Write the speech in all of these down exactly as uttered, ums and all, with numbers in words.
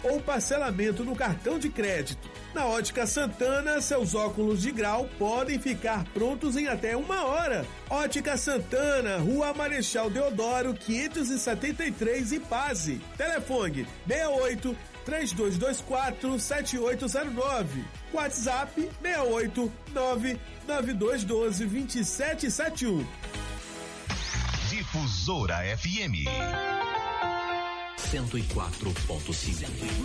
ou parcelamento no cartão de crédito. Na Ótica Santana, seus óculos de grau podem ficar prontos em até uma hora. Ótica Santana, Rua Marechal Deodoro, quinhentos e setenta e três, Ipase. Telefone seis oito, três dois dois quatro, sete oito zero nove. WhatsApp seis oito, nove nove dois um dois, dois sete sete um. Difusora F M cento e quatro ponto cinco.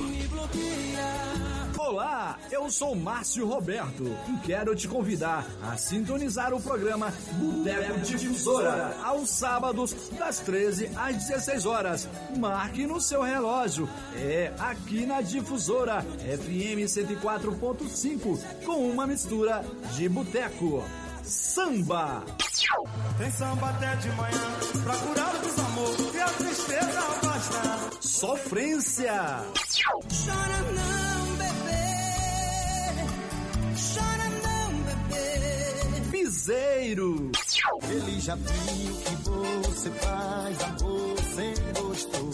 Olá, eu sou Márcio Roberto e quero te convidar a sintonizar o programa Boteco Difusora aos sábados das treze às dezesseis horas. Marque no seu relógio. É aqui na Difusora F M cento e quatro ponto cinco com uma mistura de boteco. Samba. Tem samba até de manhã pra curar o desamor e a tristeza afastar. Sofrência. Chora não, bebê. Chora não, bebê. Piseiro. Ele já viu que você faz amor sem gosto.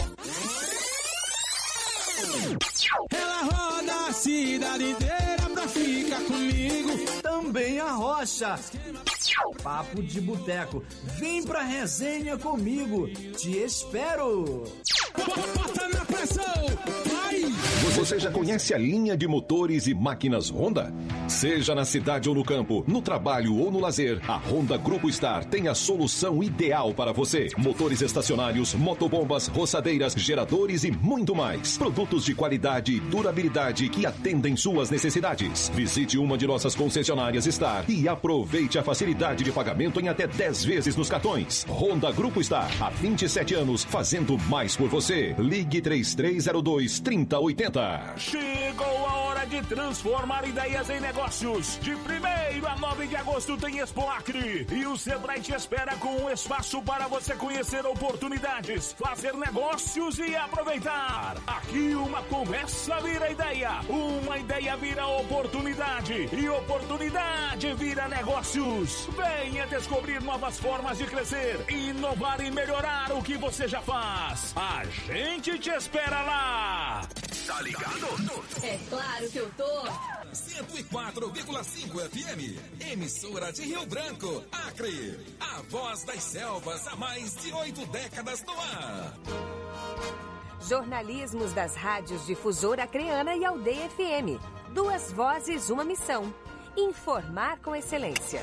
Ela roda a cidade inteira pra ficar comigo. Também a Rocha. Papo de boteco. Vem pra resenha comigo. Te espero. Bota na pressão. Vai. Você já conhece a linha de motores e máquinas Honda? Seja na cidade ou no campo, no trabalho ou no lazer, a Honda Grupo Star tem a solução ideal para você. Motores estacionários, motobombas, roçadeiras, geradores e muito mais. Produtos de qualidade e durabilidade que atendem suas necessidades. Visite uma de nossas concessionárias Star e aproveite a facilidade de pagamento em até dez vezes nos cartões. Honda Grupo Star, há vinte e sete anos, fazendo mais por você. Ligue três três zero dois, três zero oito zero. Chegou a hora de transformar ideias em negócios. De primeiro a nove de agosto tem Expo Acre. E o Sebrae te espera com um espaço para você conhecer oportunidades, fazer negócios e aproveitar. Aqui uma conversa vira ideia, uma ideia vira oportunidade e oportunidade vira negócios. Venha descobrir novas formas de crescer, inovar e melhorar o que você já faz. A gente te espera lá. Tá ligado? É claro que eu tô. cento e quatro vírgula cinco F M, emissora de Rio Branco, Acre. A voz das selvas há mais de oito décadas no ar. Jornalismos das rádios Difusora Acreana e Aldeia F M. Duas vozes, uma missão. Informar com excelência.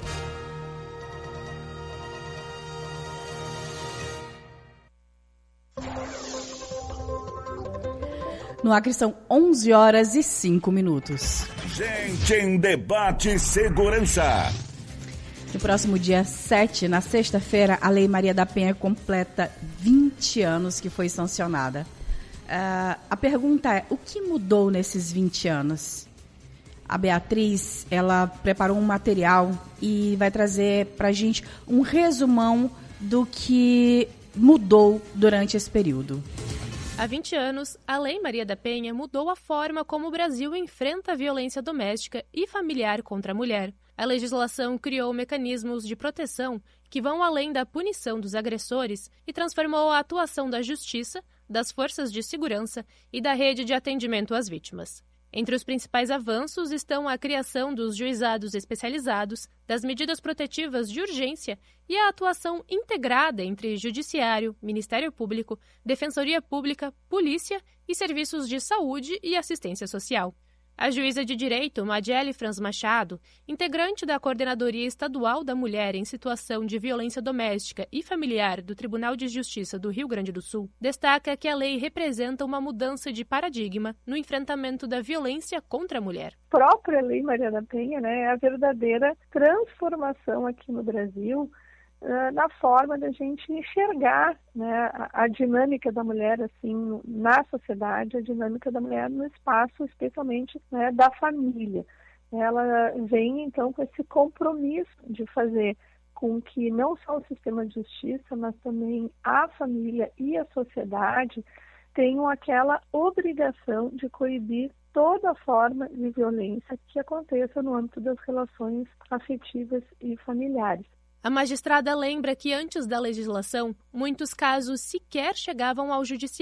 No Acre são onze horas e cinco minutos. Gente em Debate Segurança. No próximo dia sete, na sexta-feira, a Lei Maria da Penha completa vinte anos que foi sancionada. Uh, a pergunta é, o que mudou nesses vinte anos? A Beatriz, ela preparou um material e vai trazer para a gente um resumão do que mudou durante esse período. Há vinte anos, a Lei Maria da Penha mudou a forma como o Brasil enfrenta a violência doméstica e familiar contra a mulher. A legislação criou mecanismos de proteção que vão além da punição dos agressores e transformou a atuação da Justiça, das forças de segurança e da rede de atendimento às vítimas. Entre os principais avanços estão a criação dos juizados especializados, das medidas protetivas de urgência e a atuação integrada entre Judiciário, Ministério Público, Defensoria Pública, Polícia e serviços de saúde e assistência social. A juíza de direito, Madiele Franz Machado, integrante da Coordenadoria Estadual da Mulher em Situação de Violência Doméstica e Familiar do Tribunal de Justiça do Rio Grande do Sul, destaca que a lei representa uma mudança de paradigma no enfrentamento da violência contra a mulher. A própria Lei Maria da Penha, né, é a verdadeira transformação aqui no Brasil na forma da gente enxergar, né, a, a dinâmica da mulher assim na sociedade, a dinâmica da mulher no espaço, especialmente, né, da família. Ela vem então com esse compromisso de fazer com que não só o sistema de justiça, mas também a família e a sociedade tenham aquela obrigação de coibir toda forma de violência que aconteça no âmbito das relações afetivas e familiares. A magistrada lembra que antes da legislação, muitos casos sequer chegavam ao judiciário.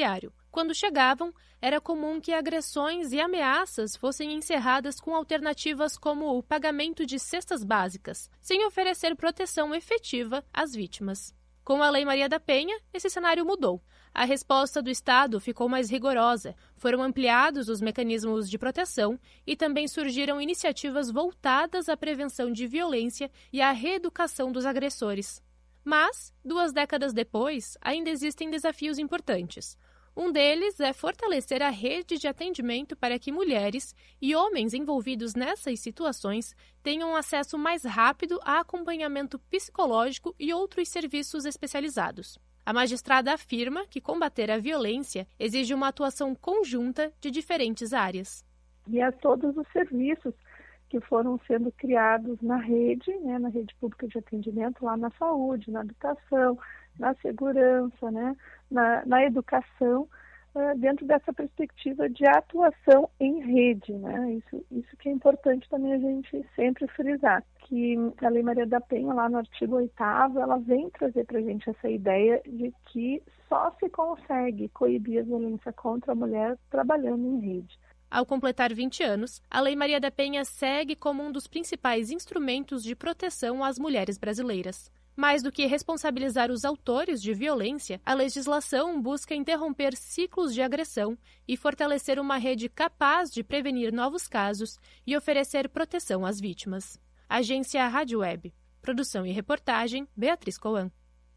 Quando chegavam, era comum que agressões e ameaças fossem encerradas com alternativas como o pagamento de cestas básicas, sem oferecer proteção efetiva às vítimas. Com a Lei Maria da Penha, esse cenário mudou. A resposta do Estado ficou mais rigorosa, foram ampliados os mecanismos de proteção e também surgiram iniciativas voltadas à prevenção de violência e à reeducação dos agressores. Mas, duas décadas depois, ainda existem desafios importantes. Um deles é fortalecer a rede de atendimento para que mulheres e homens envolvidos nessas situações tenham acesso mais rápido a acompanhamento psicológico e outros serviços especializados. A magistrada afirma que combater a violência exige uma atuação conjunta de diferentes áreas. E a todos os serviços que foram sendo criados na rede, né, na rede pública de atendimento, lá na saúde, na habitação, na segurança, né, na, na educação, uh, dentro dessa perspectiva de atuação em rede, né? Isso, isso que é importante também a gente sempre frisar, que a Lei Maria da Penha, lá no artigo oitavo, ela vem trazer para a gente essa ideia de que só se consegue coibir a violência contra a mulher trabalhando em rede. Ao completar vinte anos, a Lei Maria da Penha segue como um dos principais instrumentos de proteção às mulheres brasileiras. Mais do que responsabilizar os autores de violência, a legislação busca interromper ciclos de agressão e fortalecer uma rede capaz de prevenir novos casos e oferecer proteção às vítimas. Agência Rádio Web. Produção e reportagem, Beatriz Coan.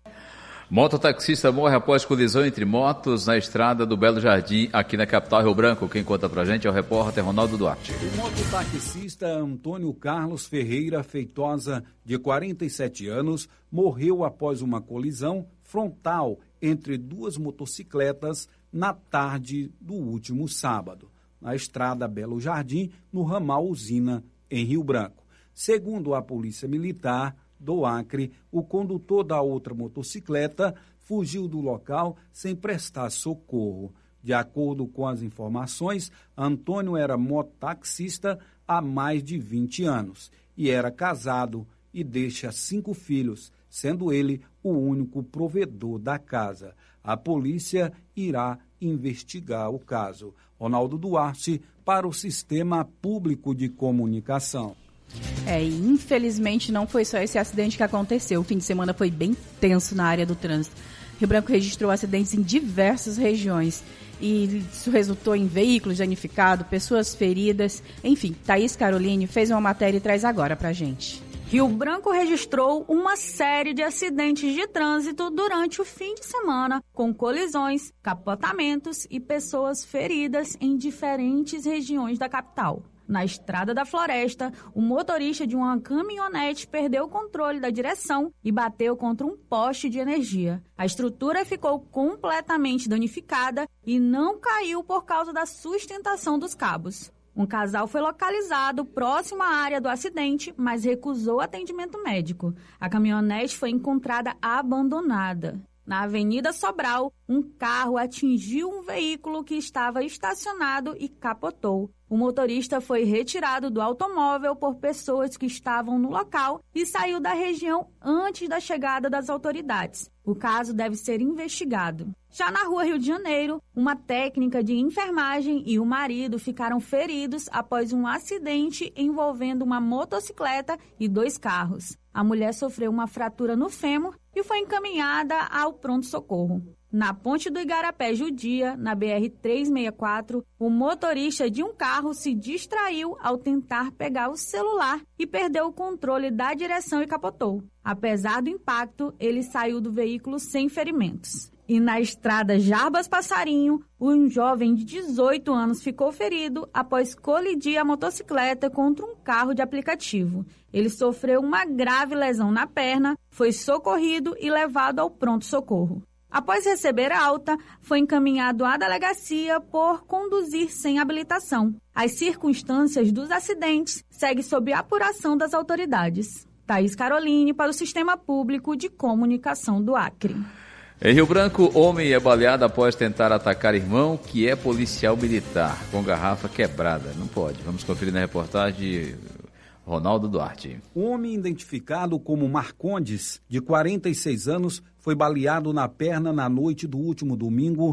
Mototaxista morre após colisão entre motos na estrada do Belo Jardim, aqui na capital Rio Branco. Quem conta pra gente é o repórter Ronaldo Duarte. O mototaxista Antônio Carlos Ferreira Feitosa, de quarenta e sete anos, morreu após uma colisão frontal entre duas motocicletas na tarde do último sábado, na estrada Belo Jardim, no ramal Usina, em Rio Branco. Segundo a Polícia Militar do Acre, o condutor da outra motocicleta fugiu do local sem prestar socorro. De acordo com as informações, Antônio era mototaxista há mais de vinte anos e era casado e deixa cinco filhos, sendo ele o único provedor da casa. A polícia irá investigar o caso. Ronaldo Duarte, para o Sistema Público de Comunicação. É, e infelizmente não foi só esse acidente que aconteceu. O fim de semana foi bem tenso na área do trânsito. Rio Branco registrou acidentes em diversas regiões e isso resultou em veículos danificados, pessoas feridas. Enfim, Thaís Caroline fez uma matéria e traz agora pra gente. Rio Branco registrou uma série de acidentes de trânsito durante o fim de semana, com colisões, capotamentos e pessoas feridas em diferentes regiões da capital. Na Estrada da Floresta, o motorista de uma caminhonete perdeu o controle da direção e bateu contra um poste de energia. A estrutura ficou completamente danificada e não caiu por causa da sustentação dos cabos. Um casal foi localizado próximo à área do acidente, mas recusou atendimento médico. A caminhonete foi encontrada abandonada. Na Avenida Sobral, um carro atingiu um veículo que estava estacionado e capotou. O motorista foi retirado do automóvel por pessoas que estavam no local e saiu da região antes da chegada das autoridades. O caso deve ser investigado. Já na Rua Rio de Janeiro, uma técnica de enfermagem e o marido ficaram feridos após um acidente envolvendo uma motocicleta e dois carros. A mulher sofreu uma fratura no fêmur e foi encaminhada ao pronto-socorro. Na Ponte do Igarapé Judia, na B R trezentos e sessenta e quatro, o motorista de um carro se distraiu ao tentar pegar o celular e perdeu o controle da direção e capotou. Apesar do impacto, ele saiu do veículo sem ferimentos. E na estrada Jarbas Passarinho, um jovem de dezoito anos ficou ferido após colidir a motocicleta contra um carro de aplicativo. Ele sofreu uma grave lesão na perna, foi socorrido e levado ao pronto-socorro. Após receber alta, foi encaminhado à delegacia por conduzir sem habilitação. As circunstâncias dos acidentes seguem sob apuração das autoridades. Thaís Caroline, para o Sistema Público de Comunicação do Acre. Em Rio Branco, homem é baleado após tentar atacar irmão, que é policial militar, com garrafa quebrada. Não pode. Vamos conferir na reportagem de Ronaldo Duarte. Um homem identificado como Marcondes, de quarenta e seis anos, foi baleado na perna na noite do último domingo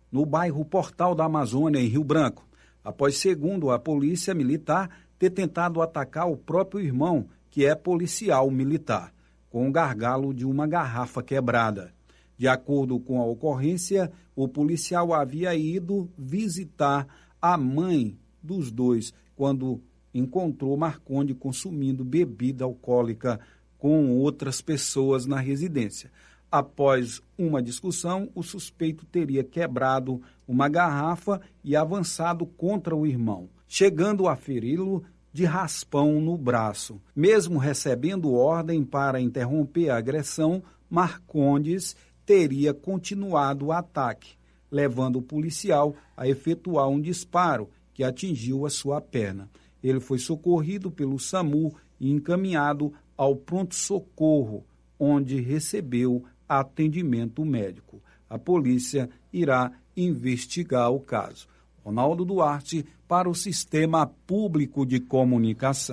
no bairro Portal da Amazônia, em Rio Branco, após, segundo a polícia militar, ter tentado atacar o próprio irmão, que é policial militar, com o gargalo de uma garrafa quebrada. De acordo com a ocorrência, o policial havia ido visitar a mãe dos dois quando encontrou Marconde consumindo bebida alcoólica com outras pessoas na residência. Após uma discussão, o suspeito teria quebrado uma garrafa e avançado contra o irmão, chegando a feri-lo de raspão no braço. Mesmo recebendo ordem para interromper a agressão, Marcondes teria continuado o ataque, levando o policial a efetuar um disparo que atingiu a sua perna. Ele foi socorrido pelo SAMU e encaminhado ao pronto-socorro, onde recebeu atendimento médico. A polícia irá investigar o caso. Ronaldo Duarte, para o Sistema Público de Comunicação.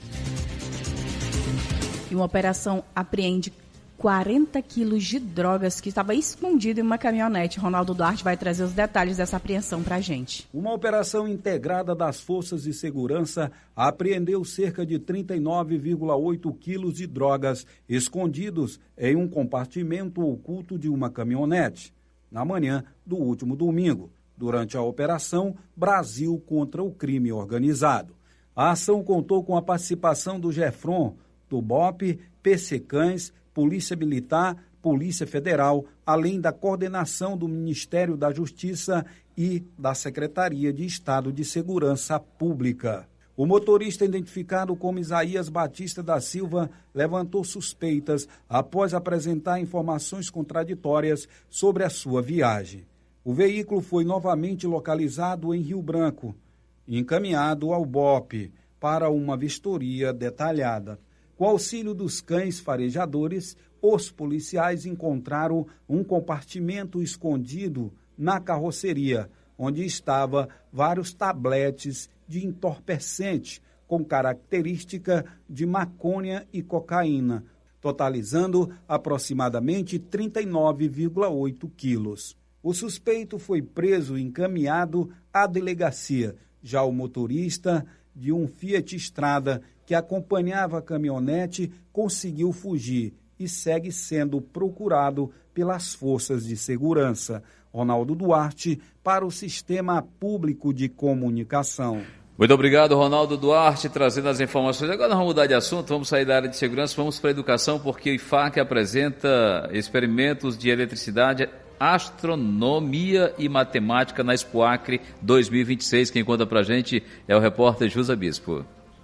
E uma operação apreende quarenta quilos de drogas que estava escondido em uma caminhonete. Ronaldo Duarte vai trazer os detalhes dessa apreensão para a gente. Uma operação integrada das Forças de Segurança apreendeu cerca de trinta e nove vírgula oito quilos de drogas escondidos em um compartimento oculto de uma caminhonete, na manhã do último domingo, durante a Operação Brasil contra o Crime Organizado. A ação contou com a participação do GEFRON, do BOPE, P C Cães, Polícia Militar, Polícia Federal, além da coordenação do Ministério da Justiça e da Secretaria de Estado de Segurança Pública. O motorista, identificado como Isaías Batista da Silva, levantou suspeitas após apresentar informações contraditórias sobre a sua viagem. O veículo foi novamente localizado em Rio Branco e encaminhado ao BOPE para uma vistoria detalhada. Com auxílio dos cães farejadores, os policiais encontraram um compartimento escondido na carroceria, onde estava vários tabletes de entorpecente com característica de maconha e cocaína, totalizando aproximadamente trinta e nove vírgula oito quilos. O suspeito foi preso e encaminhado à delegacia. Já o motorista de um Fiat Strada que acompanhava a caminhonete conseguiu fugir e segue sendo procurado pelas forças de segurança. Ronaldo Duarte, para o Sistema Público de Comunicação. Muito obrigado, Ronaldo Duarte, trazendo as informações. Agora nós vamos mudar de assunto, vamos sair da área de segurança, vamos para a educação, porque o I F A C apresenta experimentos de eletricidade, astronomia e matemática na Expo Acre dois mil e vinte e seis. Quem conta para a gente é o repórter Jusa Bispo.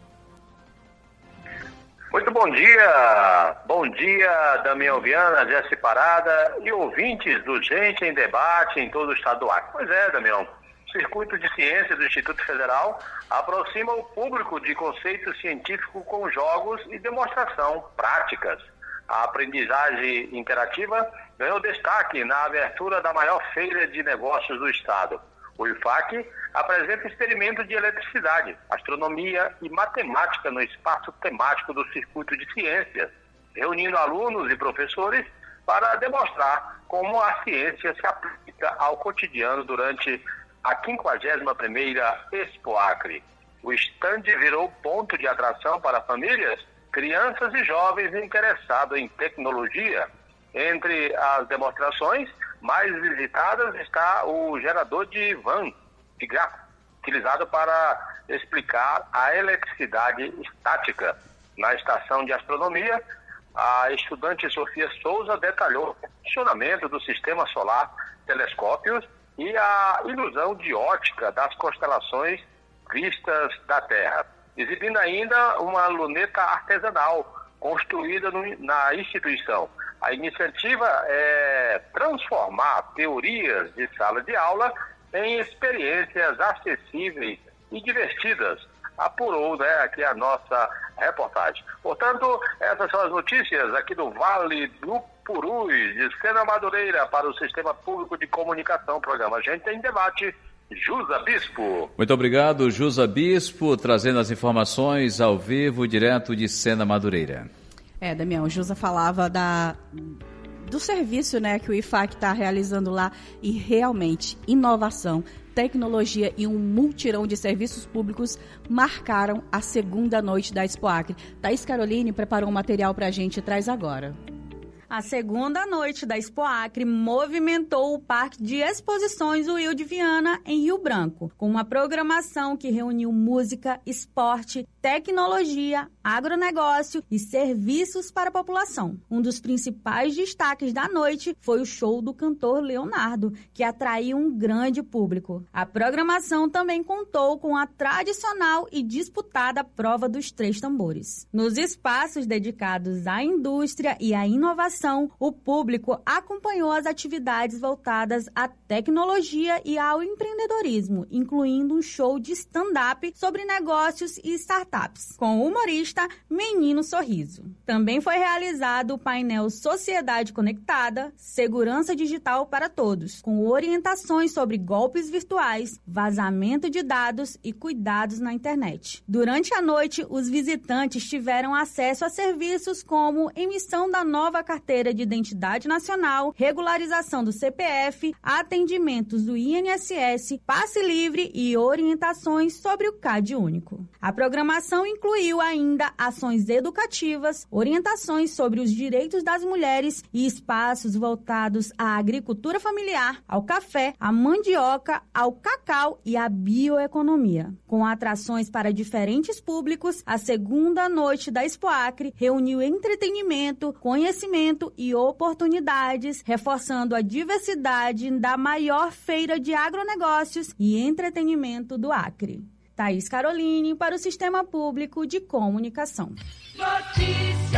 Muito bom dia, bom dia Damião Viana, Jesse Parada e ouvintes do Gente em Debate em todo o estado do Acre. Pois é, Damião, o Circuito de Ciência do Instituto Federal aproxima o público de conceito científico com jogos e demonstração práticas. A aprendizagem interativa ganhou destaque na abertura da maior feira de negócios do estado. O I F A C apresenta experimento de eletricidade, astronomia e matemática no espaço temático do Circuito de Ciências, reunindo alunos e professores para demonstrar como a ciência se aplica ao cotidiano durante a quinquagésima primeira Expo Acre. O estande virou ponto de atração para famílias, crianças e jovens interessados em tecnologia. Entre as demonstrações mais visitadas está o gerador de van de gráfico, utilizado para explicar a eletricidade estática. Na estação de astronomia, a estudante Sofia Souza detalhou o funcionamento do sistema solar, telescópios e a ilusão de ótica das constelações vistas da Terra, exibindo ainda uma luneta artesanal construída no, na instituição. A iniciativa é transformar teorias de sala de aula em experiências acessíveis e divertidas, apurou, né, aqui a nossa reportagem. Portanto, essas são as notícias aqui do Vale do Purus, de Sena Madureira, para o Sistema Público de Comunicação, programa Gente em Debate, Jusa Bispo. Muito obrigado, Jusa Bispo, trazendo as informações ao vivo, direto de Sena Madureira. É, Damião, o Jusa falava da, do serviço, né, que o I F A C está realizando lá, e realmente inovação, tecnologia e um multirão de serviços públicos marcaram a segunda noite da Expo Acre. Thaís Caroline preparou um material para a gente e traz agora. A segunda noite da Expo Acre movimentou o Parque de Exposições Will de Viana, em Rio Branco, com uma programação que reuniu música, esporte, tecnologia, agronegócio e serviços para a população. Um dos principais destaques da noite foi o show do cantor Leonardo, que atraiu um grande público. A programação também contou com a tradicional e disputada Prova dos Três Tambores. Nos espaços dedicados à indústria e à inovação, o público acompanhou as atividades voltadas à tecnologia e ao empreendedorismo, incluindo um show de stand-up sobre negócios e startups, com o humorista Menino Sorriso. Também foi realizado o painel Sociedade Conectada, Segurança Digital para Todos, com orientações sobre golpes virtuais, vazamento de dados e cuidados na internet. Durante a noite, os visitantes tiveram acesso a serviços como emissão da nova carteira de Identidade Nacional, regularização do C P F, atendimentos do I N S S, passe livre e orientações sobre o C A D único. A programação incluiu ainda ações educativas, orientações sobre os direitos das mulheres e espaços voltados à agricultura familiar, ao café, à mandioca, ao cacau e à bioeconomia. Com atrações para diferentes públicos, a segunda noite da Expo Acre reuniu entretenimento, conhecimento e oportunidades, reforçando a diversidade da maior feira de agronegócios e entretenimento do Acre. Thaís Caroline, para o Sistema Público de Comunicação. Notícia!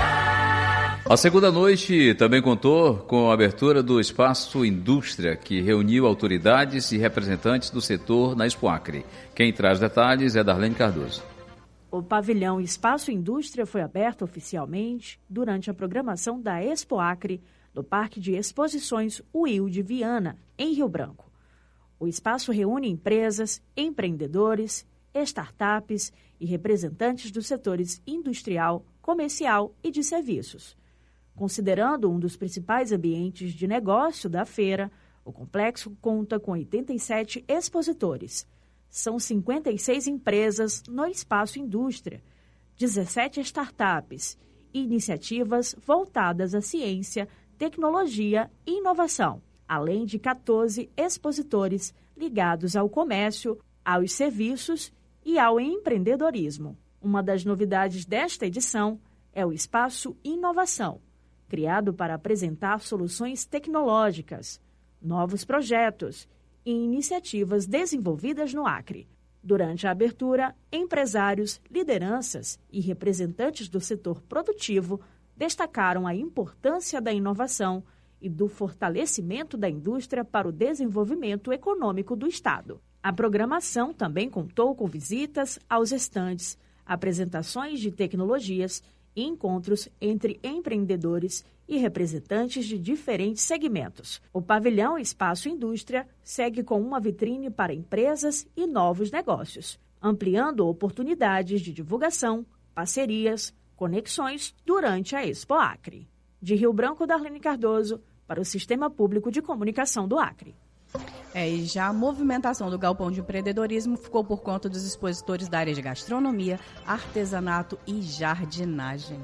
A segunda noite também contou com a abertura do Espaço Indústria, que reuniu autoridades e representantes do setor na Expo Acre. Quem traz detalhes é Darlene Cardoso. O pavilhão Espaço Indústria foi aberto oficialmente durante a programação da Expo Acre do Parque de Exposições Will de Viana, em Rio Branco. O espaço reúne empresas, empreendedores, startups e representantes dos setores industrial, comercial e de serviços. Considerando um dos principais ambientes de negócio da feira, o complexo conta com oitenta e sete expositores. São cinquenta e seis empresas no Espaço Indústria, dezessete startups e iniciativas voltadas à ciência, tecnologia e inovação, além de quatorze expositores ligados ao comércio, aos serviços e ao empreendedorismo. Uma das novidades desta edição é o Espaço Inovação, criado para apresentar soluções tecnológicas, novos projetos e iniciativas desenvolvidas no Acre. Durante a abertura, empresários, lideranças e representantes do setor produtivo destacaram a importância da inovação e do fortalecimento da indústria para o desenvolvimento econômico do Estado. A programação também contou com visitas aos estandes, apresentações de tecnologias e encontros entre empreendedores e representantes de diferentes segmentos. O pavilhão Espaço Indústria segue com uma vitrine para empresas e novos negócios, ampliando oportunidades de divulgação, parcerias, conexões durante a Expo Acre. De Rio Branco, Darlene Cardoso, para o Sistema Público de Comunicação do Acre. É, e já a movimentação do Galpão de Empreendedorismo ficou por conta dos expositores da área de gastronomia, artesanato e jardinagem.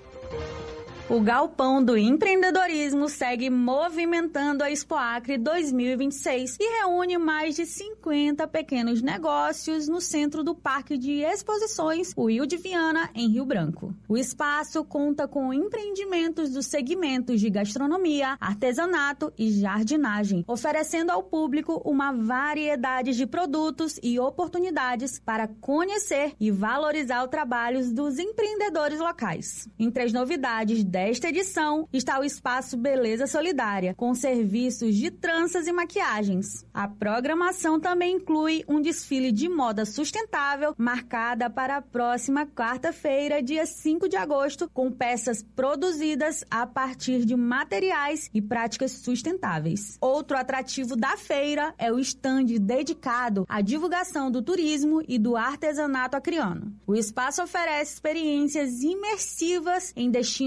O Galpão do Empreendedorismo segue movimentando a Expo Acre dois mil e vinte e seis e reúne mais de cinquenta pequenos negócios no centro do Parque de Exposições Will de Viana, em Rio Branco. O espaço conta com empreendimentos dos segmentos de gastronomia, artesanato e jardinagem, oferecendo ao público uma variedade de produtos e oportunidades para conhecer e valorizar os trabalhos dos empreendedores locais. Entre as novidades desta edição está o Espaço Beleza Solidária, com serviços de tranças e maquiagens. A programação também inclui um desfile de moda sustentável, marcada para a próxima quarta-feira, dia cinco de agosto, com peças produzidas a partir de materiais e práticas sustentáveis. Outro atrativo da feira é o estande dedicado à divulgação do turismo e do artesanato acreano. O espaço oferece experiências imersivas em destinos como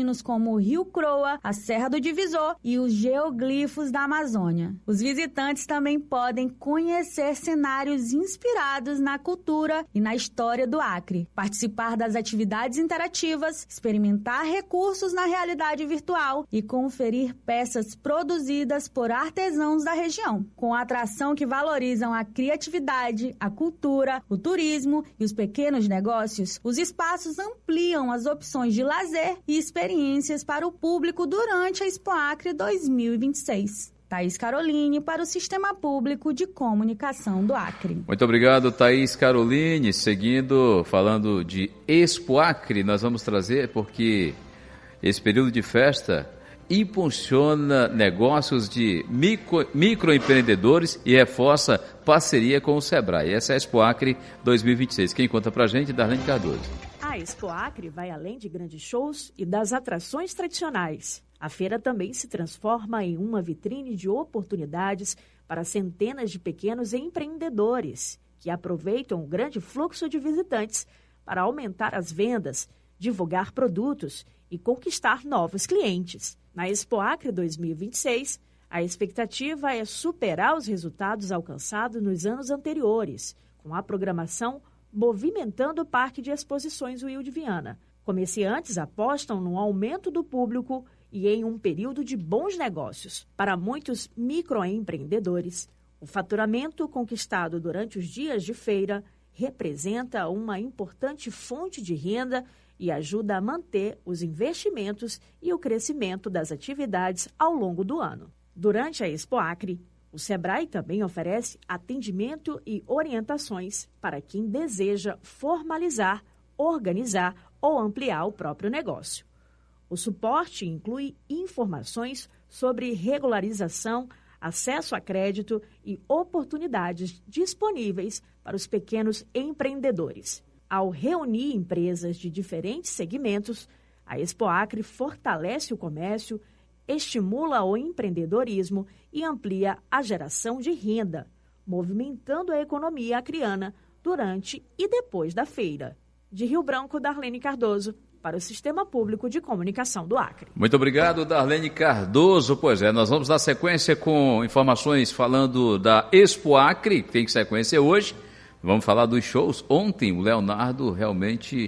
como o Rio Croa, a Serra do Divisor e os geoglifos da Amazônia. Os visitantes também podem conhecer cenários inspirados na cultura e na história do Acre, participar das atividades interativas, experimentar recursos na realidade virtual e conferir peças produzidas por artesãos da região, com atração que valorizam a criatividade, a cultura, o turismo e os pequenos negócios. Os espaços ampliam as opções de lazer e experiências para o público durante a Expo Acre dois mil e vinte e seis. Thaís Caroline para o Sistema Público de Comunicação do Acre. Muito obrigado, Thaís Caroline. Seguindo, falando de Expo Acre, nós vamos trazer, porque esse período de festa impulsiona negócios de micro, microempreendedores e reforça parceria com o Sebrae. Essa é a Expo Acre dois mil e vinte e seis. Quem conta pra gente é Darlene Cardoso. A Expo Acre vai além de grandes shows e das atrações tradicionais. A feira também se transforma em uma vitrine de oportunidades para centenas de pequenos empreendedores que aproveitam o grande fluxo de visitantes para aumentar as vendas, divulgar produtos e conquistar novos clientes. Na Expo Acre dois mil e vinte e seis, a expectativa é superar os resultados alcançados nos anos anteriores, com a programação movimentando o Parque de Exposições Will de Viana. Comerciantes apostam no aumento do público e em um período de bons negócios. Para muitos microempreendedores, o faturamento conquistado durante os dias de feira representa uma importante fonte de renda e ajuda a manter os investimentos e o crescimento das atividades ao longo do ano. Durante a Expo Acre, o Sebrae também oferece atendimento e orientações para quem deseja formalizar, organizar ou ampliar o próprio negócio. O suporte inclui informações sobre regularização, acesso a crédito e oportunidades disponíveis para os pequenos empreendedores. Ao reunir empresas de diferentes segmentos, a Expo Acre fortalece o comércio, estimula o empreendedorismo e amplia a geração de renda, movimentando a economia acreana durante e depois da feira. De Rio Branco, Darlene Cardoso, para o Sistema Público de Comunicação do Acre. Muito obrigado, Darlene Cardoso. Pois é, nós vamos dar sequência com informações falando da Expo Acre, que tem sequência hoje. Vamos falar dos shows. Ontem, o Leonardo realmente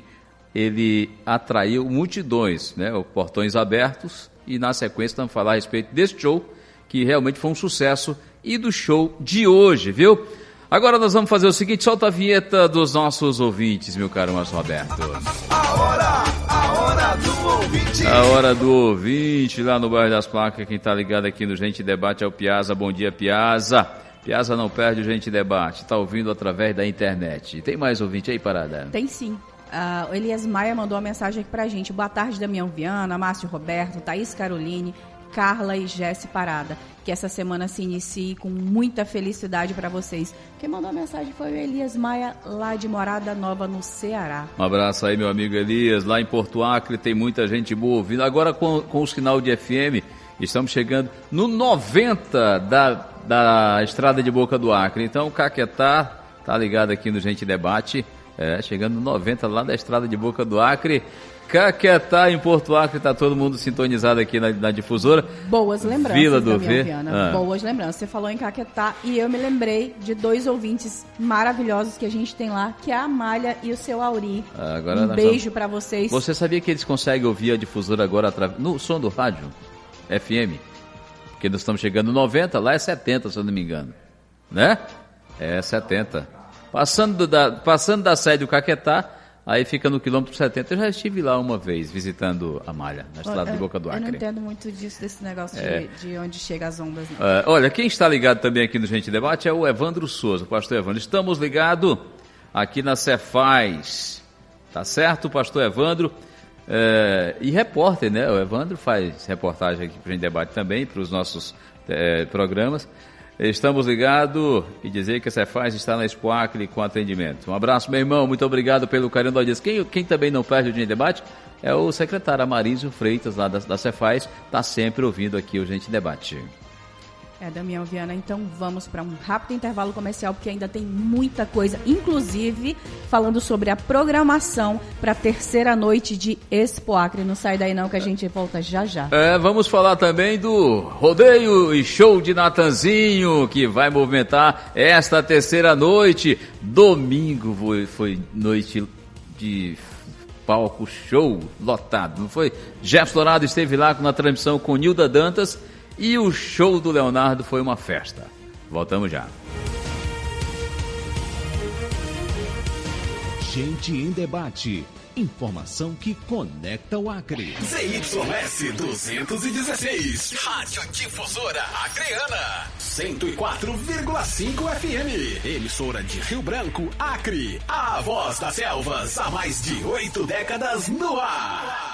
ele atraiu multidões, né? Os portões abertos. E na sequência vamos falar a respeito desse show, que realmente foi um sucesso, e do show de hoje, viu? Agora nós vamos fazer o seguinte, solta a vinheta dos nossos ouvintes, meu caro Márcio Roberto. A hora, a hora do ouvinte. A hora do ouvinte, lá no bairro das Placas, quem tá ligado aqui no Gente Debate é o Piazza. Bom dia, Piazza. Piazza não perde o Gente Debate, tá ouvindo através da internet. Tem mais ouvinte aí, Parada? Tem sim. Uh, o Elias Maia mandou uma mensagem aqui pra gente. Boa tarde, Damião Viana, Márcio Roberto, Thaís Caroline, Carla e Jéssica Parada. Que essa semana se inicie com muita felicidade para vocês. Quem mandou a mensagem foi o Elias Maia, lá de Morada Nova, no Ceará. Um abraço aí, meu amigo Elias. Lá em Porto Acre tem muita gente boa ouvindo. Agora com, com o sinal de F M, estamos chegando no noventa da, da Estrada de Boca do Acre. Então o Caquetá tá ligado aqui no Gente Debate. É, chegando no noventa lá da Estrada de Boca do Acre. Caquetá, em Porto Acre, tá todo mundo sintonizado aqui na, na difusora. Boas lembranças, Vila do V. Ah. Boas lembranças. Você falou em Caquetá e eu me lembrei de dois ouvintes maravilhosos que a gente tem lá, que é a Amália e o seu Auri. Agora um beijo estamos... para vocês. Você sabia que eles conseguem ouvir a difusora agora através... no som do rádio F M? Porque nós estamos chegando no noventa, lá é setenta, se eu não me engano. Né? É setenta. Passando da, passando da sede do Caquetá, aí fica no quilômetro setenta. Eu já estive lá uma vez, visitando a Malha, na estrada de Boca do Acre. Eu não entendo muito disso, desse negócio é. de, de onde chega as ondas. É, olha, quem está ligado também aqui no Gente Debate é o Evandro Souza, o pastor Evandro. Estamos ligados aqui na Cefaz, tá certo, pastor Evandro? É, e repórter, né? O Evandro faz reportagem aqui para o Gente Debate também, para os nossos é, programas. Estamos ligados e dizer que a Cefaz está na Expo Acre com atendimento. Um abraço, meu irmão, muito obrigado pelo carinho da audiência. Quem, quem também não perde o Gente Debate é o secretário Amarísio Freitas, lá da, da Cefaz, está sempre ouvindo aqui o Gente Debate. É, Damião Viana, então vamos para um rápido intervalo comercial, porque ainda tem muita coisa, inclusive falando sobre a programação para a terceira noite de Expo Acre. Não sai daí não que a gente volta já já. É, vamos falar também do rodeio e show de Natanzinho, que vai movimentar esta terceira noite. Domingo foi, foi noite de palco show lotado, não foi? Jefferson Dourado esteve lá na transmissão com Nilda Dantas e o show do Leonardo foi uma festa. Voltamos já. Gente em debate. Informação que conecta o Acre. Z Y S duzentos e dezesseis. Rádio Difusora Acreana. cento e quatro vírgula cinco F M. Emissora de Rio Branco, Acre. A voz das selvas há mais de oito décadas no ar.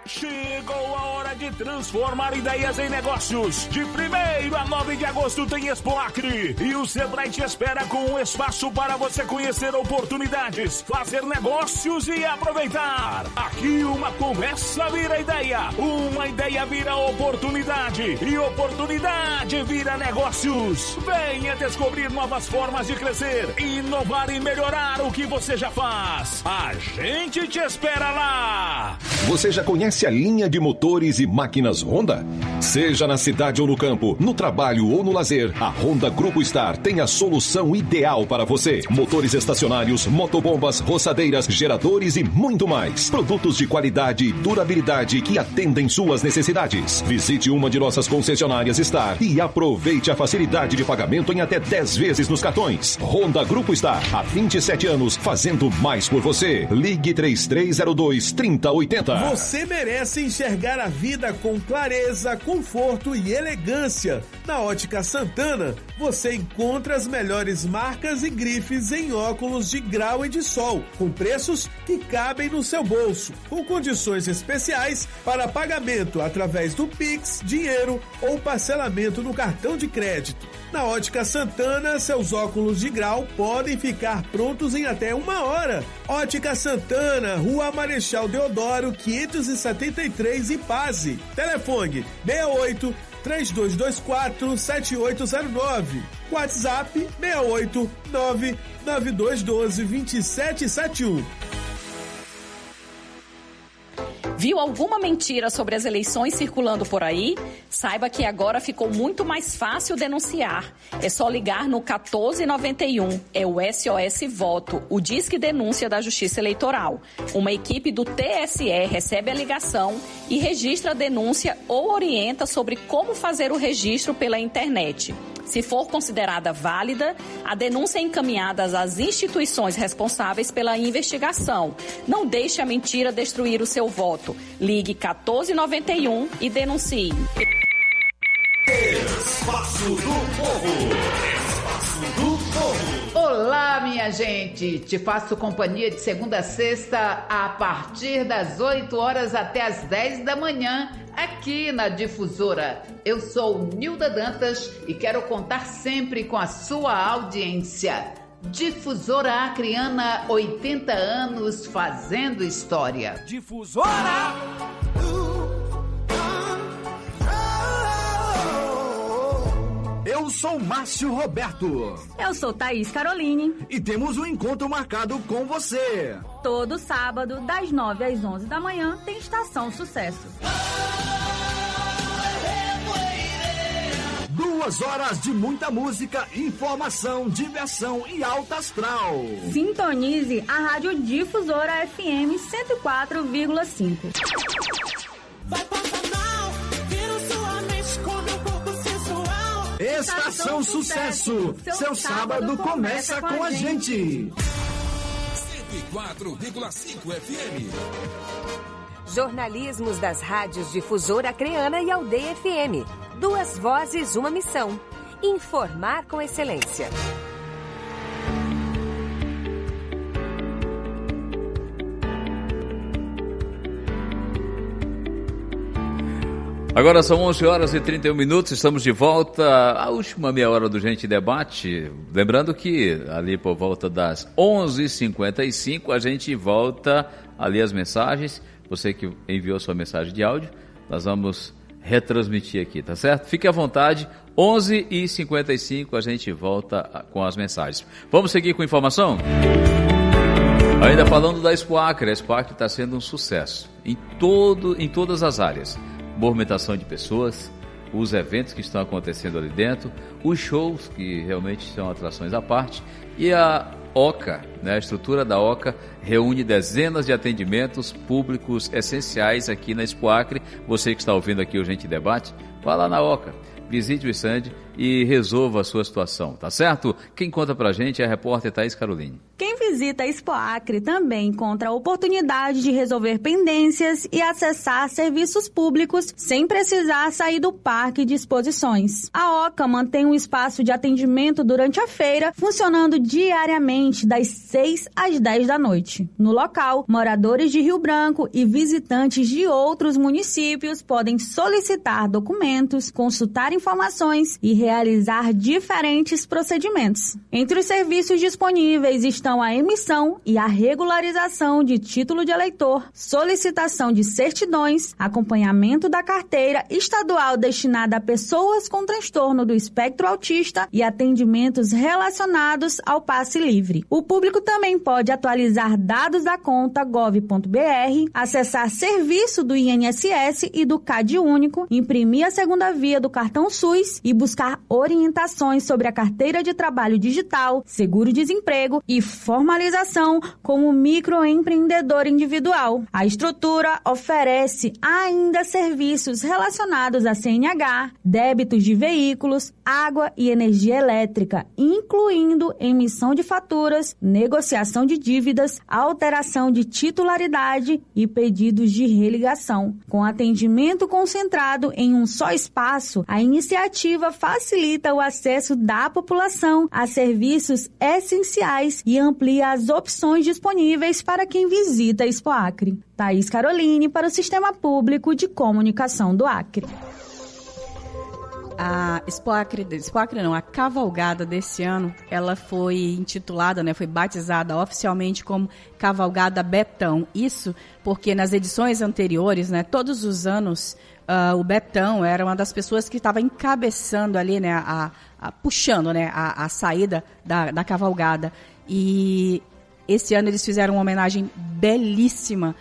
Chegou a hora de transformar ideias em negócios. De primeiro a nove de agosto tem Expo Acre. E o Sebrae te espera com um espaço para você conhecer oportunidades, fazer negócios e aproveitar. Aqui uma conversa vira ideia, uma ideia vira oportunidade e oportunidade vira negócios. Venha descobrir novas formas de crescer, inovar e melhorar o que você já faz. A gente te espera lá. Você já conhece a linha de motores e máquinas Honda? Seja na cidade ou no campo, no trabalho ou no lazer, a Honda Grupo Star tem a solução ideal para você. Motores estacionários, motobombas, roçadeiras, geradores e muito mais. Produtos de qualidade e durabilidade que atendem suas necessidades. Visite uma de nossas concessionárias Star e aproveite a facilidade de pagamento em até dez vezes nos cartões. Honda Grupo Star, há vinte e sete anos, fazendo mais por você. Ligue três três zero dois, trinta oitenta. Você merece enxergar a vida com clareza, conforto e elegância. Na Ótica Santana, você encontra as melhores marcas e grifes em óculos de grau e de sol, com preços que cabem no seu bolso, com condições especiais para pagamento através do Pix, dinheiro ou parcelamento no cartão de crédito. Na Ótica Santana, seus óculos de grau podem ficar prontos em até uma hora. Ótica Santana, Rua Marechal Deodoro, quinhentos e setenta e três, Ipaze. Telefone seis oito, três dois dois quatro, sete oito zero nove. WhatsApp seis oito, nove nove dois um dois, dois sete sete um. Viu alguma mentira sobre as eleições circulando por aí? Saiba que agora ficou muito mais fácil denunciar. É só ligar no quatorze noventa e um. É o S O S Voto, o Disque Denúncia da Justiça Eleitoral. Uma equipe do T S E recebe a ligação e registra a denúncia ou orienta sobre como fazer o registro pela internet. Se for considerada válida, a denúncia é encaminhada às instituições responsáveis pela investigação. Não deixe a mentira destruir o seu voto. Ligue quatorze noventa e um e denuncie. Espaço do Povo. Espaço do Povo. Olá, minha gente. Te faço companhia de segunda a sexta a partir das oito horas até as dez da manhã. Aqui na Difusora. Eu sou Nilda Dantas e quero contar sempre com a sua audiência. Difusora Acreana, oitenta anos fazendo história. Difusora! Eu sou Márcio Roberto. Eu sou Thaís Caroline. E temos um encontro marcado com você. Todo sábado, das nove às onze da manhã, tem Estação Sucesso. Duas horas de muita música, informação, diversão e alta astral. Sintonize a Rádio Difusora F M cento e quatro vírgula cinco. Vai passar mal, vira sua mente com meu corpo sensual. Estação Sucesso, seu, seu sábado começa com a gente. cento e quatro vírgula cinco F M. Jornalismos das rádios Difusora Acreana e Aldeia F M. Duas vozes, uma missão. Informar com excelência. Agora são onze horas e trinta e um minutos, estamos de volta à última meia hora do Gente Debate. Lembrando que ali por volta das onze e cinquenta e cinco a gente volta ali as mensagens. Você que enviou sua mensagem de áudio, nós vamos retransmitir aqui, tá certo? Fique à vontade, onze e cinquenta e cinco a gente volta com as mensagens. Vamos seguir com informação? Ainda falando da Expo Acre, a Expo Acre está sendo um sucesso em, todo, em todas as áreas. Movimentação de pessoas, os eventos que estão acontecendo ali dentro, os shows que realmente são atrações à parte, e a OCA, né, a estrutura da OCA reúne dezenas de atendimentos públicos essenciais aqui na Expo Acre. Você que está ouvindo aqui o Gente Debate, vá lá na OCA, visite o stand e resolva a sua situação, tá certo? Quem conta pra gente é a repórter Thaís Caroline. Quem visita a Expo Acre também encontra a oportunidade de resolver pendências e acessar serviços públicos sem precisar sair do parque de exposições. A OCA mantém um espaço de atendimento durante a feira, funcionando diariamente das seis às dez da noite. No local, moradores de Rio Branco e visitantes de outros municípios podem solicitar documentos, consultar informações e realizar diferentes procedimentos. Entre os serviços disponíveis estão a emissão e a regularização de título de eleitor, solicitação de certidões, acompanhamento da carteira estadual destinada a pessoas com transtorno do espectro autista e atendimentos relacionados ao passe livre. O público também pode atualizar dados da conta gov ponto br, acessar serviço do I N S S e do C A D Único, imprimir a segunda via do cartão SUS e buscar orientações sobre a carteira de trabalho digital, seguro-desemprego e formalização como microempreendedor individual. A estrutura oferece ainda serviços relacionados a C N H, débitos de veículos, água e energia elétrica, incluindo emissão de faturas, negociação de dívidas, alteração de titularidade e pedidos de religação. Com atendimento concentrado em um só espaço, a iniciativa facilita o acesso da população a serviços essenciais e amplia as opções disponíveis para quem visita a Expo Acre. Thaís Caroline para o Sistema Público de Comunicação do Acre. A Expo Acre, Expo Acre não, a cavalgada desse ano, ela foi intitulada, né, foi batizada oficialmente como Cavalgada Betão. Isso porque nas edições anteriores, né, todos os anos, uh, o Betão era uma das pessoas que estava encabeçando ali, né, a, a, puxando, né, a, a saída da, da cavalgada. E esse ano eles fizeram uma homenagem belíssima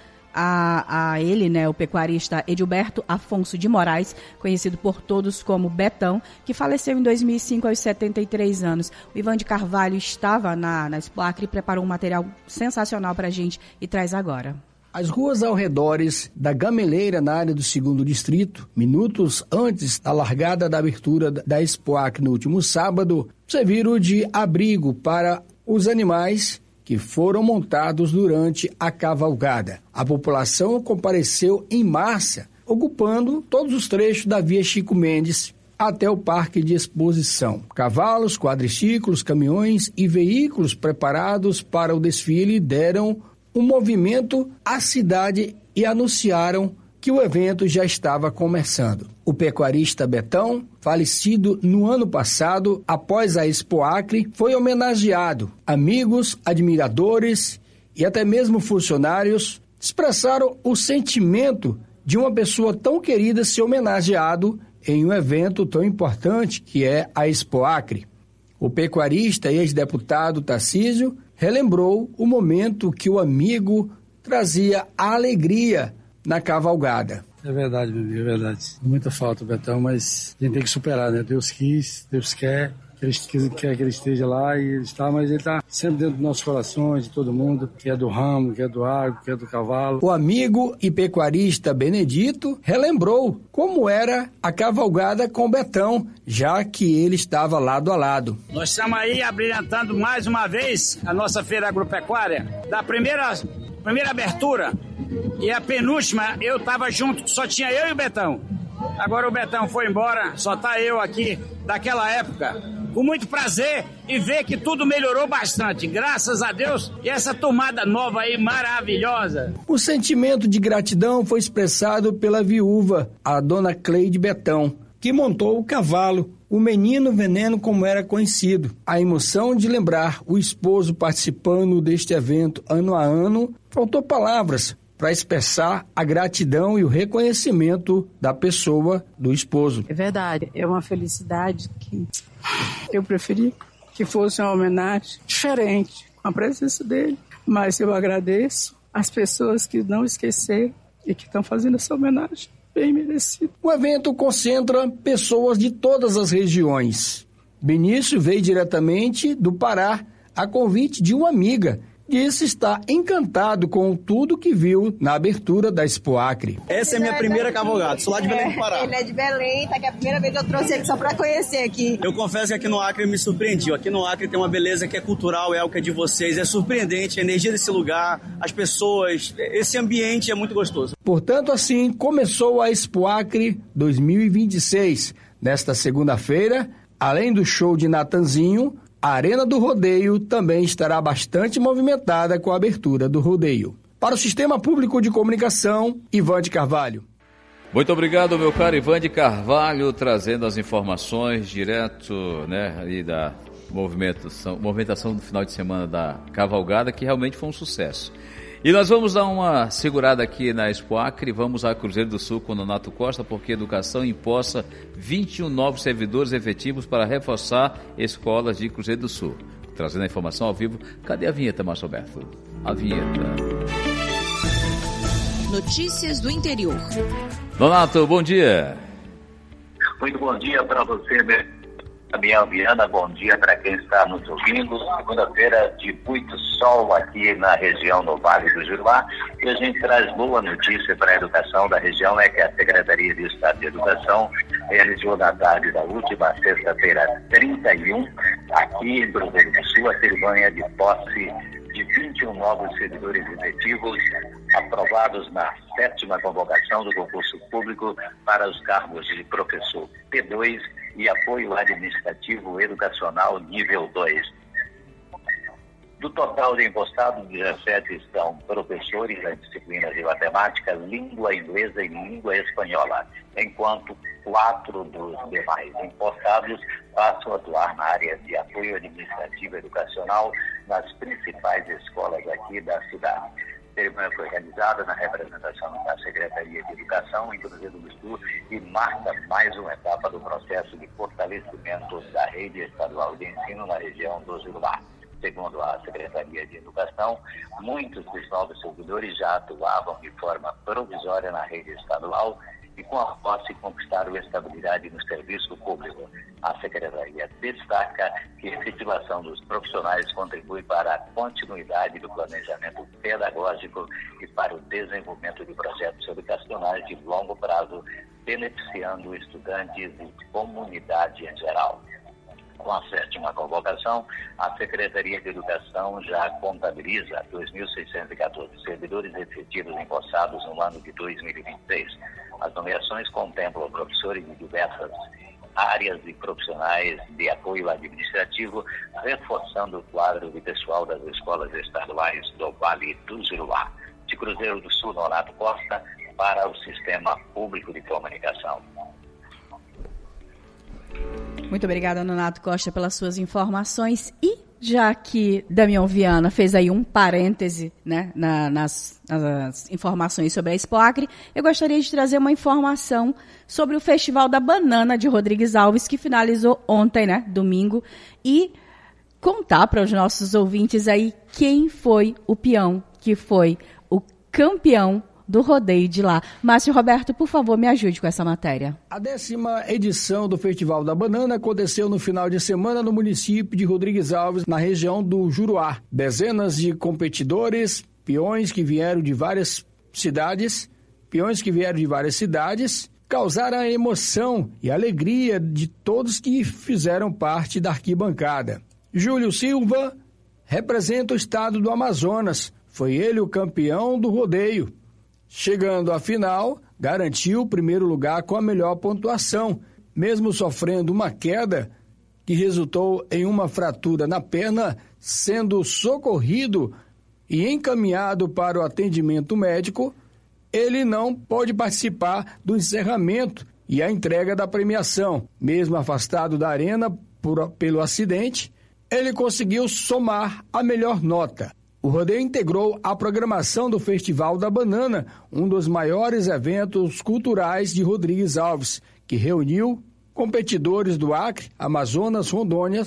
A, a ele, né, o pecuarista Edilberto Afonso de Moraes, conhecido por todos como Betão, que faleceu em dois mil e cinco aos setenta e três anos. O Ivan de Carvalho estava na, na Expo Acre e preparou um material sensacional para a gente e traz agora. As ruas ao redores da Gameleira, na área do segundo distrito, minutos antes da largada da abertura da Expo Acre no último sábado, serviram de abrigo para os animais que foram montados durante a cavalgada. A população compareceu em massa, ocupando todos os trechos da Via Chico Mendes até o parque de exposição. Cavalos, quadriciclos, caminhões e veículos preparados para o desfile deram um movimento à cidade e anunciaram que o evento já estava começando. O pecuarista Betão, falecido no ano passado, após a Expo Acre, foi homenageado. Amigos, admiradores e até mesmo funcionários expressaram o sentimento de uma pessoa tão querida ser homenageado em um evento tão importante que é a Expo Acre. O pecuarista e ex-deputado Tarcísio relembrou o momento que o amigo trazia a alegria na cavalgada. É verdade, bebê, é verdade. Muita falta, Betão, mas a gente tem que superar, né? Deus quis, Deus quer, que ele quer que ele esteja lá e ele está, mas ele está sempre dentro dos nossos corações, de todo mundo, que é do ramo, que é do agro, que é do cavalo. O amigo e pecuarista Benedito relembrou como era a cavalgada com Betão, já que ele estava lado a lado. Nós estamos aí abrilhantando mais uma vez a nossa feira agropecuária, da primeira, primeira abertura. E a penúltima, eu estava junto, só tinha eu e o Betão. Agora o Betão foi embora, só tá eu aqui daquela época. Com muito prazer e ver que tudo melhorou bastante, graças a Deus. E essa tomada nova aí, maravilhosa. O sentimento de gratidão foi expressado pela viúva, a dona Cleide Betão, que montou o cavalo, o menino veneno como era conhecido. A emoção de lembrar o esposo participando deste evento ano a ano, faltou palavras para expressar a gratidão e o reconhecimento da pessoa do esposo. É verdade, é uma felicidade que eu preferi que fosse uma homenagem diferente, com a presença dele. Mas eu agradeço as pessoas que não esqueceram e que estão fazendo essa homenagem bem merecida. O evento concentra pessoas de todas as regiões. Benício veio diretamente do Pará a convite de uma amiga. Disse estar encantado com tudo que viu na abertura da Expo Acre. Essa é a minha primeira cavalgada, sou lá de Belém do Pará. Ele é de Belém, tá aqui a primeira vez que eu trouxe ele só para conhecer aqui. Eu confesso que aqui no Acre me surpreendi. Aqui no Acre tem uma beleza que é cultural, é algo que é de vocês, é surpreendente, a energia desse lugar, as pessoas, esse ambiente é muito gostoso. Portanto, assim começou a Expo Acre dois mil e vinte e seis. Nesta segunda-feira, além do show de Natanzinho, a Arena do Rodeio também estará bastante movimentada com a abertura do rodeio. Para o Sistema Público de Comunicação, Ivan de Carvalho. Muito obrigado, meu caro Ivan de Carvalho, trazendo as informações direto, né, aí da movimentação, movimentação do final de semana da cavalgada, que realmente foi um sucesso. E nós vamos dar uma segurada aqui na Expo Acre, vamos a Cruzeiro do Sul com o Nonato Costa, porque a educação imposta vinte e um novos servidores efetivos para reforçar escolas de Cruzeiro do Sul. Trazendo a informação ao vivo, cadê a vinheta, Márcio Alberto? A vinheta. Notícias do interior. Nonato, bom dia. Muito bom dia para você, Damião Viana, bom dia para quem está nos ouvindo. Segunda-feira de muito sol aqui na região do Vale do Juruá. E a gente traz boa notícia para a educação da região, é que a Secretaria de Estado de Educação realizou na tarde da última sexta-feira trinta e um, aqui em Cruzeiro do Sul, a cerimônia de posse de vinte e um novos servidores efetivos aprovados na sétima convocação do concurso público para os cargos de professor P dois e apoio administrativo educacional nível dois. Do total de impostados, dezessete estão professores das disciplinas de matemática, língua inglesa e língua espanhola, enquanto quatro dos demais impostados passam a atuar na área de apoio administrativo educacional nas principais escolas aqui da cidade. A cerimônia foi realizada na representação da Secretaria de Educação em Cruzeiro do Sul e marca mais uma etapa do processo de fortalecimento da rede estadual de ensino na região do Juruá. Segundo a Secretaria de Educação, muitos dos novos servidores já atuavam de forma provisória na rede estadual e com a posse conquistaram estabilidade no serviço público. A Secretaria destaca que a efetivação dos profissionais contribui para a continuidade do planejamento pedagógico e para o desenvolvimento de projetos educacionais de longo prazo, beneficiando estudantes e comunidade em geral. Com a sétima convocação, a Secretaria de Educação já contabiliza dois mil seiscentos e quatorze servidores efetivos empossados no ano de dois mil e vinte e seis. As nomeações contemplam professores de diversas áreas e profissionais de apoio administrativo, reforçando o quadro de pessoal das escolas estaduais do Vale do Juruá. De Cruzeiro do Sul, Nonato Costa, para o Sistema Público de Comunicação. Muito obrigada, Nonato Costa, pelas suas informações. E já que Damião Viana fez aí um parêntese, né, na, nas, nas informações sobre a Expo Acre, eu gostaria de trazer uma informação sobre o Festival da Banana de Rodrigues Alves, que finalizou ontem, né, domingo, e contar para os nossos ouvintes aí quem foi o peão, que foi o campeão do rodeio de lá. Márcio Roberto, por favor, me ajude com essa matéria. A décima edição do Festival da Banana aconteceu no final de semana no município de Rodrigues Alves, na região do Juruá. Dezenas de competidores, peões que vieram de várias cidades, peões que vieram de várias cidades, causaram a emoção e alegria de todos que fizeram parte da arquibancada. Júlio Silva representa o estado do Amazonas. Foi ele o campeão do rodeio. Chegando à final, garantiu o primeiro lugar com a melhor pontuação, mesmo sofrendo uma queda que resultou em uma fratura na perna, sendo socorrido e encaminhado para o atendimento médico. Ele não pôde participar do encerramento e a entrega da premiação. Mesmo afastado da arena por, pelo acidente, ele conseguiu somar a melhor nota. O rodeio integrou a programação do Festival da Banana, um dos maiores eventos culturais de Rodrigues Alves, que reuniu competidores do Acre, Amazonas, Rondônia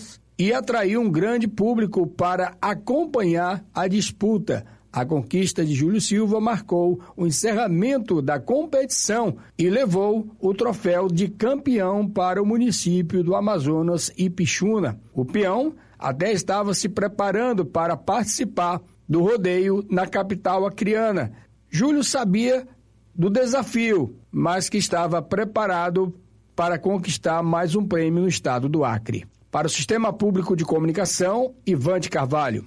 e atraiu um grande público para acompanhar a disputa. A conquista de Júlio Silva marcou o encerramento da competição e levou o troféu de campeão para o município do Amazonas Ipixuna. O peão até estava se preparando para participar do rodeio na capital acreana. Júlio sabia do desafio, mas que estava preparado para conquistar mais um prêmio no estado do Acre. Para o Sistema Público de Comunicação, Ivan de Carvalho.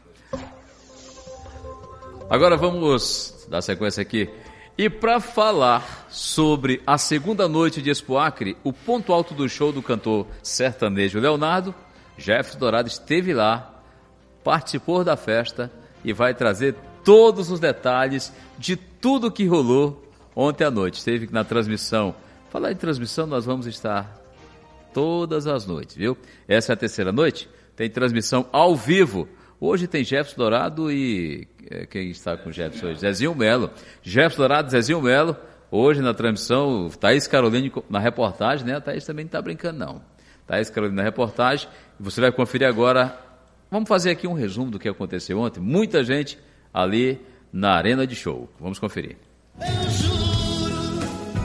Agora vamos dar sequência aqui. E para falar sobre a segunda noite de Expo Acre, o ponto alto do show do cantor sertanejo Leonardo, Jefferson Dourado esteve lá, participou da festa e vai trazer todos os detalhes de tudo que rolou ontem à noite. Esteve na transmissão. Falar em transmissão, nós vamos estar todas as noites, viu? Essa é a terceira noite, tem transmissão ao vivo. Hoje tem Jefferson Dourado e... Quem está com o Jefferson hoje? Zezinho Melo. Jefferson Dourado, Zezinho Melo. Hoje na transmissão, Thaís Caroline na reportagem, né? A Thaís também não está brincando, não. Thaís Caroline na reportagem. Você vai conferir agora. Vamos fazer aqui um resumo do que aconteceu ontem. Muita gente ali na arena de show. Vamos conferir. Eu juro,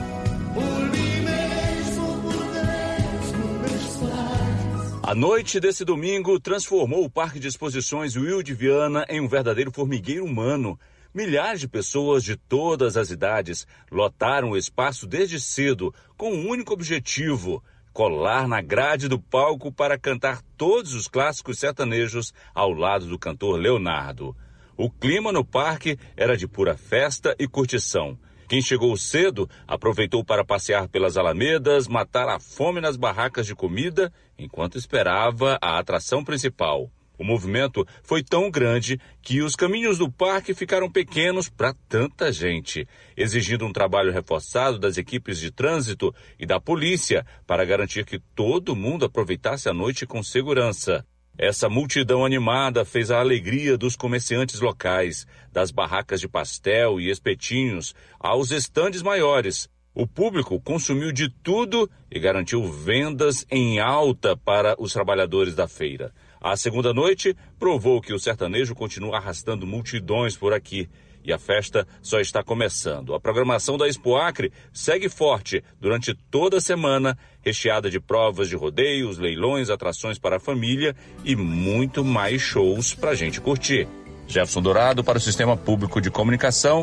por mim mesmo, por Deus, por meus pais. A noite desse domingo transformou o Parque de Exposições Will de Viana em um verdadeiro formigueiro humano. Milhares de pessoas de todas as idades lotaram o espaço desde cedo com um único objetivo: colar na grade do palco para cantar todos os clássicos sertanejos ao lado do cantor Leonardo. O clima no parque era de pura festa e curtição. Quem chegou cedo aproveitou para passear pelas alamedas, matar a fome nas barracas de comida, enquanto esperava a atração principal. O movimento foi tão grande que os caminhos do parque ficaram pequenos para tanta gente, exigindo um trabalho reforçado das equipes de trânsito e da polícia para garantir que todo mundo aproveitasse a noite com segurança. Essa multidão animada fez a alegria dos comerciantes locais, das barracas de pastel e espetinhos aos estandes maiores. O público consumiu de tudo e garantiu vendas em alta para os trabalhadores da feira. A segunda noite provou que o sertanejo continua arrastando multidões por aqui. E a festa só está começando. A programação da Expo Acre segue forte durante toda a semana, recheada de provas de rodeios, leilões, atrações para a família e muito mais shows para a gente curtir. Jefferson Dourado para o Sistema Público de Comunicação.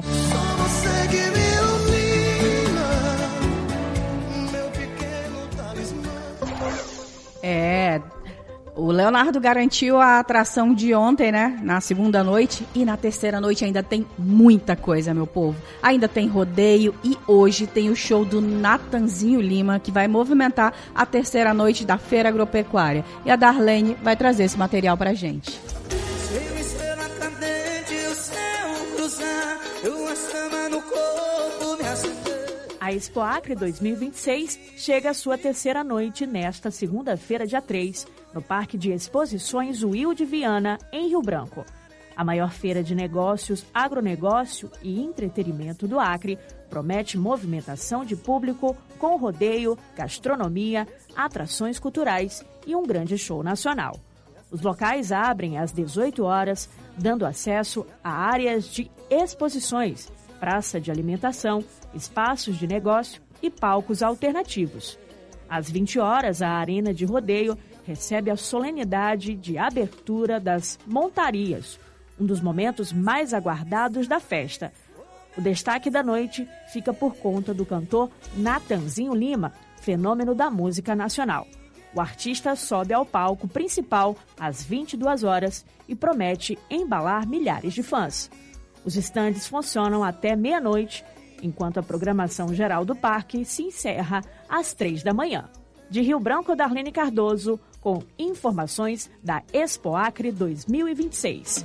É... O Leonardo garantiu a atração de ontem, né? Na segunda noite. E na terceira noite ainda tem muita coisa, meu povo. Ainda tem rodeio e hoje tem o show do Natanzinho Lima, que vai movimentar a terceira noite da Feira Agropecuária. E a Darlene vai trazer esse material pra gente. A Expo Acre dois mil e vinte e seis chega à sua terceira noite nesta segunda-feira, dia três, no Parque de Exposições Will de Viana, em Rio Branco. A maior feira de negócios, agronegócio e entretenimento do Acre promete movimentação de público com rodeio, gastronomia, atrações culturais e um grande show nacional. Os locais abrem às dezoito horas, dando acesso a áreas de exposições, praça de alimentação, espaços de negócio e palcos alternativos. Às vinte horas, a Arena de Rodeio recebe a solenidade de abertura das montarias, um dos momentos mais aguardados da festa. O destaque da noite fica por conta do cantor Natanzinho Lima, fenômeno da música nacional. O artista sobe ao palco principal às vinte e duas horas e promete embalar milhares de fãs. Os estandes funcionam até meia-noite, enquanto a programação geral do parque se encerra às três da manhã. De Rio Branco, Darlene Cardoso, com informações da Expo Acre dois mil e vinte e seis.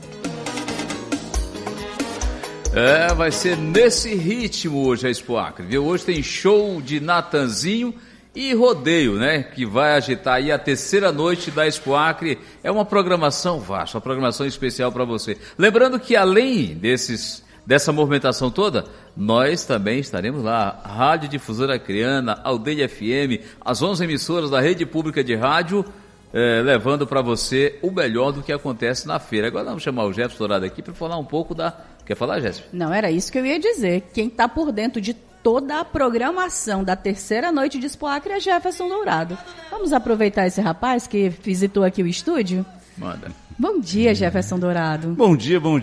É, vai ser nesse ritmo hoje a Expo Acre, viu? Hoje tem show de Natanzinho e rodeio, né? Que vai agitar aí a terceira noite da Expo Acre. É uma programação vasta, uma programação especial para você. Lembrando que além desses, dessa movimentação toda, nós também estaremos lá. Rádio Difusora Acreana, Aldeia F M, as onze emissoras da Rede Pública de Rádio, é, levando para você o melhor do que acontece na feira. Agora vamos chamar o Jefferson Dourado aqui para falar um pouco da... Quer falar, Jéssica? Não, era isso que eu ia dizer. Quem está por dentro de toda a programação da terceira noite de Expo Acre é Jefferson Dourado. Vamos aproveitar esse rapaz que visitou aqui o estúdio? Manda. Bom dia, Jefferson Dourado. Bom dia, bom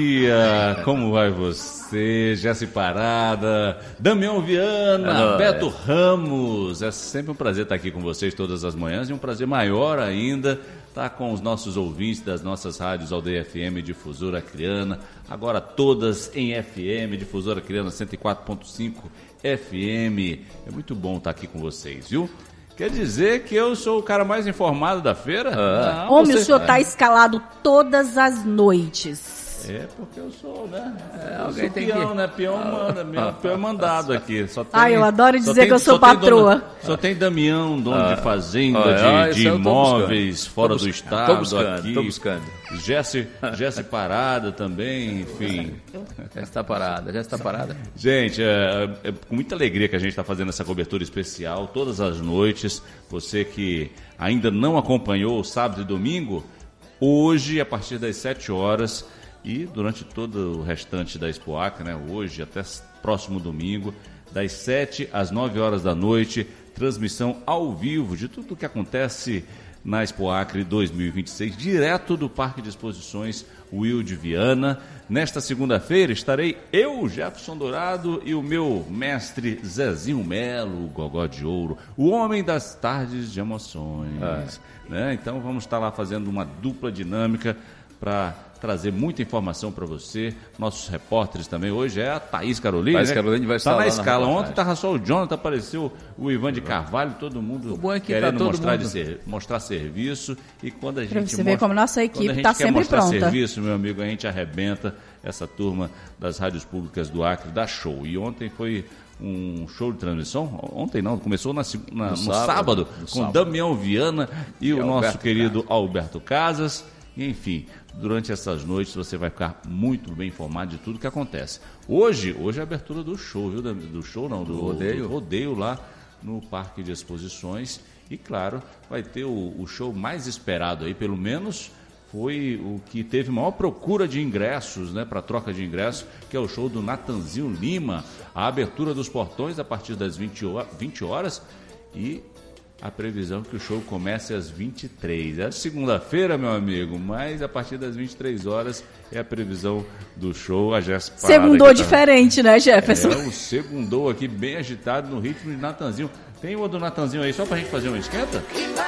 dia. Como vai você? Jéssica Parada, Damião Viana, é. Beto Ramos. É sempre um prazer estar aqui com vocês todas as manhãs e um prazer maior ainda estar com os nossos ouvintes das nossas rádios Aldeia F M, Difusora Acreana, agora todas em F M, Difusora Acreana cento e quatro ponto cinco F M. É muito bom estar aqui com vocês, viu? Quer dizer que eu sou o cara mais informado da feira? Ah, Não, Homem, você... o senhor está escalado todas as noites. É, porque eu sou, né? É, eu alguém sou tem peão, que... né? Peão manda, meu, peão é mandado aqui. Só tem, ah, eu adoro dizer tem, que eu sou patroa. Dona, só tem Damião, dono ah, de fazenda, ah, de, de imóveis fora buscando, do estado. Tô buscando, aqui. tô buscando. Jesse, Jesse Parada também, enfim. Já está parada, já está parada. Gente, é, é com muita alegria que a gente está fazendo essa cobertura especial, todas as noites. Você que ainda não acompanhou o sábado e domingo, hoje, a partir das sete horas... E durante todo o restante da Expo Acre, né, hoje até próximo domingo, das sete às nove horas da noite, transmissão ao vivo de tudo o que acontece na Expo Acre dois mil e vinte e seis, direto do Parque de Exposições Will de Viana. Nesta segunda-feira estarei eu, Jefferson Dourado, e o meu mestre Zezinho Melo, o Gogó de Ouro, o homem das tardes de emoções. É. Né? Então vamos estar lá fazendo uma dupla dinâmica para trazer muita informação para você, nossos repórteres também. Hoje é a Thaís Caroline, Thaís né? Caroline vai estar tá lá na escala. Na Ontem estava só o Jonathan, apareceu o Ivan de Carvalho, todo mundo o bom é que querendo tá todo mostrar, mundo. De ser, mostrar serviço. E quando a gente pra você mostra, ver como nossa equipe está sempre mostrar pronta. serviço, meu amigo, a gente arrebenta. Essa turma das rádios públicas do Acre dá show. E ontem foi um show de transmissão, ontem não, começou na, na, no, no sábado, sábado no com sábado. Damião Viana e, e o Alberto nosso querido Casas. Alberto Casas. Enfim, durante essas noites você vai ficar muito bem informado de tudo que acontece. Hoje, hoje é a abertura do show, viu? Do show não, do, do rodeio. Do rodeio lá no Parque de Exposições. E claro, vai ter o, o show mais esperado aí, pelo menos foi o que teve maior procura de ingressos, né, para troca de ingressos, que é o show do Natanzinho Lima. A abertura dos portões a partir das vinte horas e a previsão que o show comece às vinte e três. É segunda-feira, meu amigo, mas a partir das vinte e três horas é a previsão do show. A Jéssica Segundou tá... diferente, né, Jefferson? É, o segundou aqui bem agitado no ritmo de Natanzinho. Tem o do Natanzinho aí só pra gente fazer um esquenta?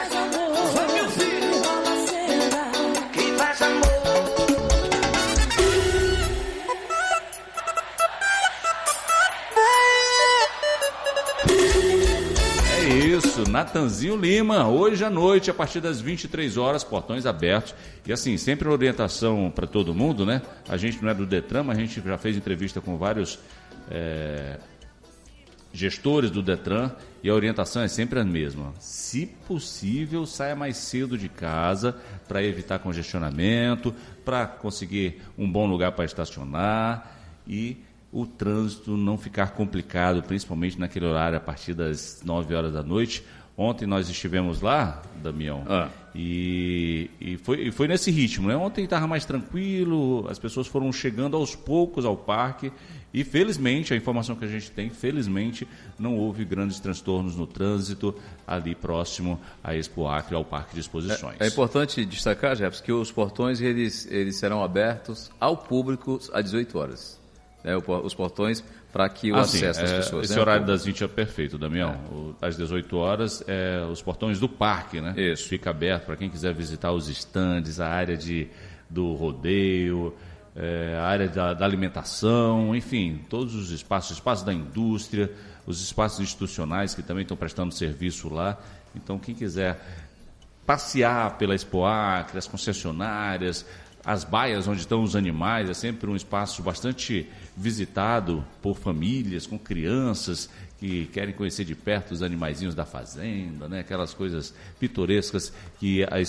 Isso, Natanzinho Lima, hoje à noite, a partir das vinte e três horas, portões abertos. E assim, sempre orientação para todo mundo, né? A gente não é do Detran, mas a gente já fez entrevista com vários é, gestores do Detran e a orientação é sempre a mesma. Se possível, saia mais cedo de casa para evitar congestionamento, para conseguir um bom lugar para estacionar e o trânsito não ficar complicado, principalmente naquele horário a partir das nove horas da noite. Ontem nós estivemos lá, Damião, ah. e, e, foi, e foi nesse ritmo, né? Ontem estava mais tranquilo, as pessoas foram chegando aos poucos ao parque e felizmente, a informação que a gente tem, felizmente não houve grandes transtornos no trânsito ali próximo à Expo Acre, ao Parque de Exposições. É, é importante destacar, Jefferson, que os portões eles, eles serão abertos ao público às dezoito horas. É, os portões para que o ah, acesso sim, às é, pessoas. Esse né? horário das vinte é perfeito, Damião. É. O, às dezoito horas, é, os portões do parque, né? Isso. Fica aberto para quem quiser visitar os estandes, a área de, do rodeio, é, a área da, da alimentação, enfim, todos os espaços, espaços da indústria, os espaços institucionais que também estão prestando serviço lá. Então, quem quiser passear pela Expo Acre, as concessionárias, as baias onde estão os animais, é sempre um espaço bastante visitado por famílias, com crianças que querem conhecer de perto os animaizinhos da fazenda, né? Aquelas coisas pitorescas que a